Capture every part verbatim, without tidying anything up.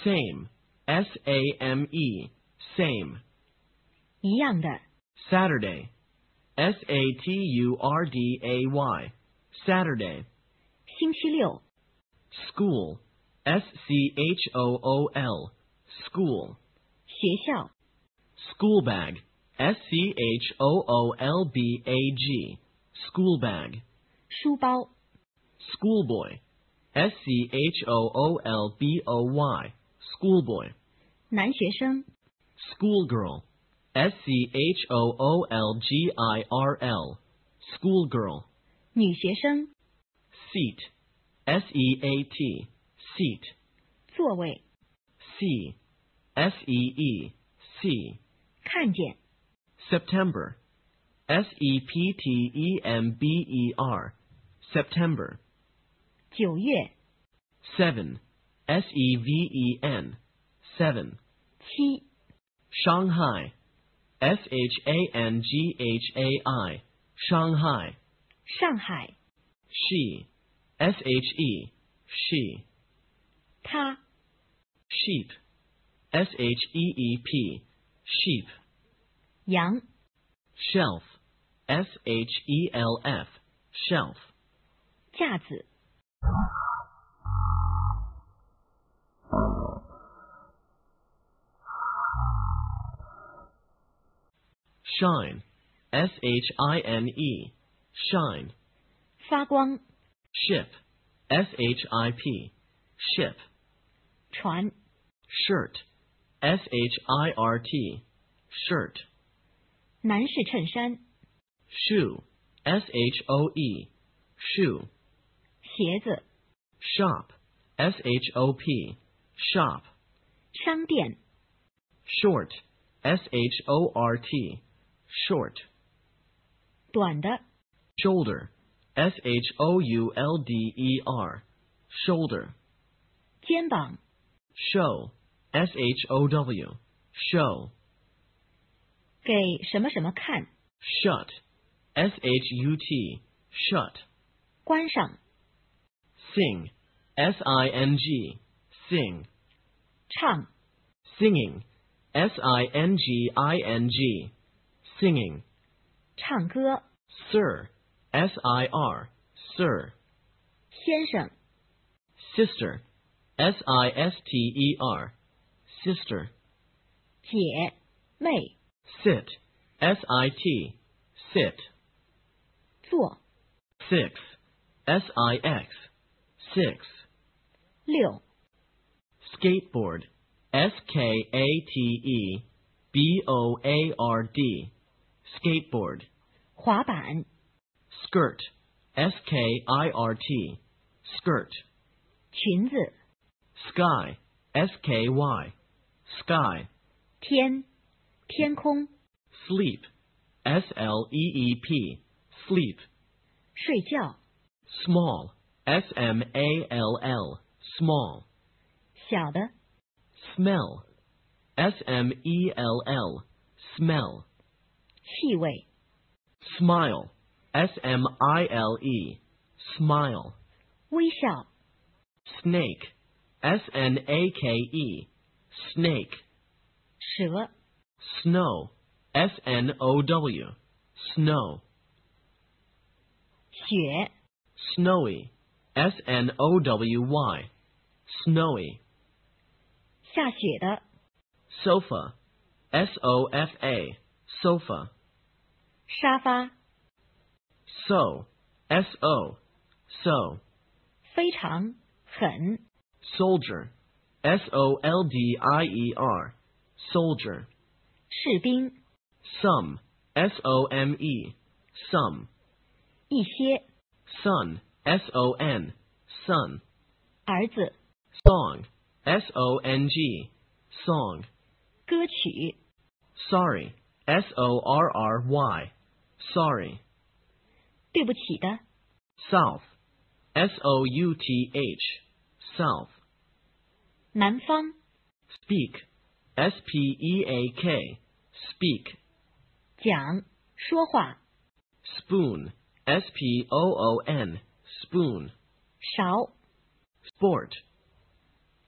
Same, S A M E, same. 一样的。 Saturday, S A T U R D A Y, Saturday. 星期六。 School, S C H O O L, school. 学校。 School bag, S C H O O L B A G, school bag. 书包。 Schoolboy, S C H O O L B O Y, schoolboy. 男学生。 Schoolgirl, S C H O O L G I R L, schoolgirl. 女学生。 Seat, S E A T, seat. 座位。 See, S E E, see. 看见。 September, S E P T E M B E R, September. 九月。 Seven, S E V E N, seven. 七。 Shanghai, S H A N G H A I, Shanghai. 上海。 She, S H E, she. 他。 Sheep, S H E E P, sheep. 羊。 Shelf, S H E L F, shelf. 架子。 Shine, S H I N E, shine. 发光。 Ship, S H I P, ship. 船。 Shirt, S H I R T, shirt. 男士衬衫。 Shoe, S H O E, shoe. 鞋子。 Shop, S H O P, shop. 商店。 Short, S H O R T, short. 短的。 Shoulder, S H O U L D E R, shoulder. 肩膀。 Show, S H O W, show. 给什么什么看。 Shut, S H U T, shut. 关上。 Sing, S I N G, sing. 唱。 Singing, S I N G I N G, singing. 唱歌。 Sir, S I R, sir. 先生。 Sister, S I S T E R, sister. 姐。妹。 Sit, S I T, sit. 坐。 Six, S I X, six. 六。 Skateboard, S K A T E B O A R D, skateboard. 滑板。 Skirt, S K I R T, skirt. 裙子。 Sky, S K Y, sky. 天。天空。 Sleep, S L E E P, sleep. 睡觉。 Small, S M A L L, small. 小的。 Smell, S M E L L, smell. 气味。 Smile, S M I L E, smile. 微笑。 Snake, S N A K E, snake. 蛇。 Snow, S N O W, snow. 雪。 Snowy, S N O W Y, snowy. 下雪的。 Sofa, S O F A, sofa. 沙发。 So, S O, so. 非常。很。 Soldier, S O L D I E R, soldier. 士兵。 Some, S O M E, some. 一些。 Son, S O N, son. 儿子。 Song, S O N G, song. 歌曲。 Sorry, S O R R Y, sorry. 对不起的。 South, S O U T H, south. 南方。 Speak, S P E A K, speak. 讲。说话。 Spoon, S P O O N, spoon. 勺。 Sport,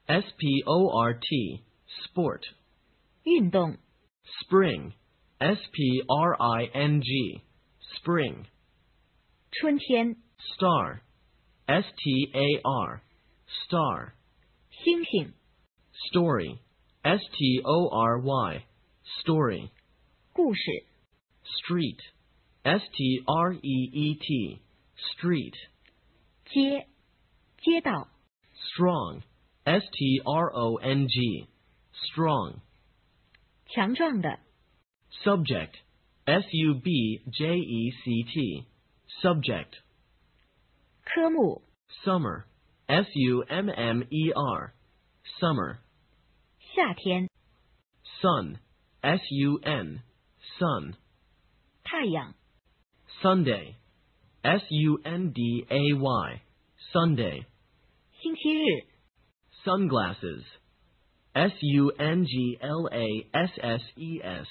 S P O R T, sport. 运动。 Spring, S P R I N G, spring. 春天。 Star, S T A R, star. 星星。 Story, S T O R Y, story. 故事。 Street, S T R E E T, street. 街。街道。 Strong, S T R O N G, strong. 强壮的。 Subject, S U B J E C T, subject. 科目。 Summer, S U M M E R, summer. 夏天。 Sun, S U N, sun. 太阳。 Sunday, S U N D A Y, Sunday. 星期日。 Sunglasses, S U N G L A S S E S,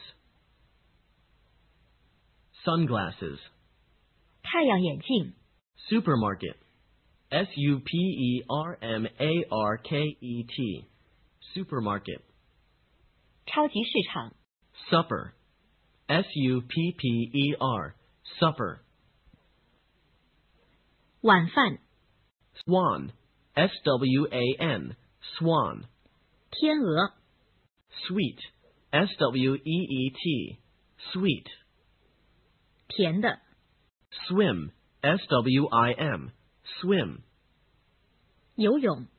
sunglasses. 太阳眼镜。 Supermarket, S U P E R M A R K E T, supermarket. 超级市场。 Supper, S U P P E R, supper. 晚饭。 Swan, S W A N, swan. 天鹅。 Sweet, S W E E T, sweet. 甜的。 Swim, S W I M, swim. 游泳。